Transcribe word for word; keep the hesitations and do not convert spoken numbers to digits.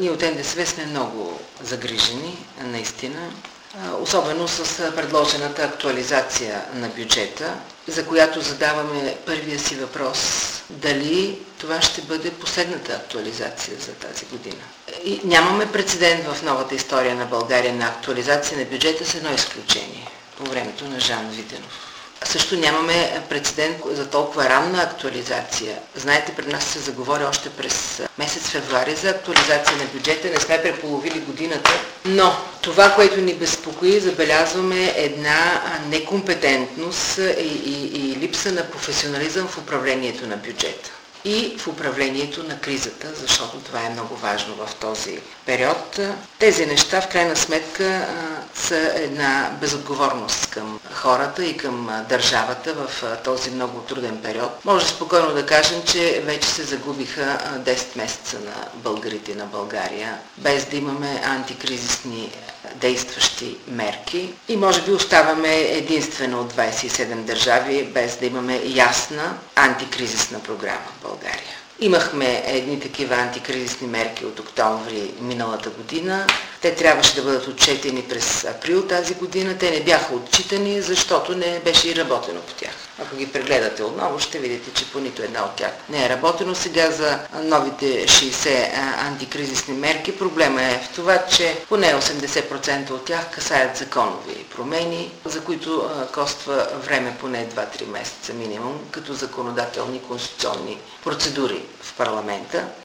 Ние от Н Д С В сме много загрижени, наистина, особено с предложената актуализация на бюджета, за която задаваме първия си въпрос: дали това ще бъде последната актуализация за тази година. И нямаме прецедент в новата история на България на актуализация на бюджета с едно изключение – по времето на Жан Виденов. Също нямаме прецедент за толкова ранна актуализация. Знаете, пред нас се заговори още през месец февруари за актуализация на бюджета. Не сме преполовили годината, но това, което ни безпокои, забелязваме една некомпетентност и, и, и липса на професионализъм в управлението на бюджета и в управлението на кризата, защото това е много важно в този период. Тези неща в крайна сметка са една безотговорност към хората и към държавата в този много труден период. Може спокойно да кажем, че вече се загубиха десет месеца на българите на България, без да имаме антикризисни действащи мерки и може би оставаме единствено от двадесет и седем държави, без да имаме ясна антикризисна програма в България. Имахме едни такива антикризисни мерки от октомври миналата година. Те трябваше да бъдат отчетени през април тази година. Те не бяха отчитани, защото не беше и работено по тях. Ако ги прегледате отново, ще видите, че по нито една от тях не е работено. Сега за новите шейсет антикризисни мерки проблема е в това, че поне осемдесет процента от тях касаят законови промени, за които коства време поне два-три месеца минимум, като законодателни конституционни процедури в парламента.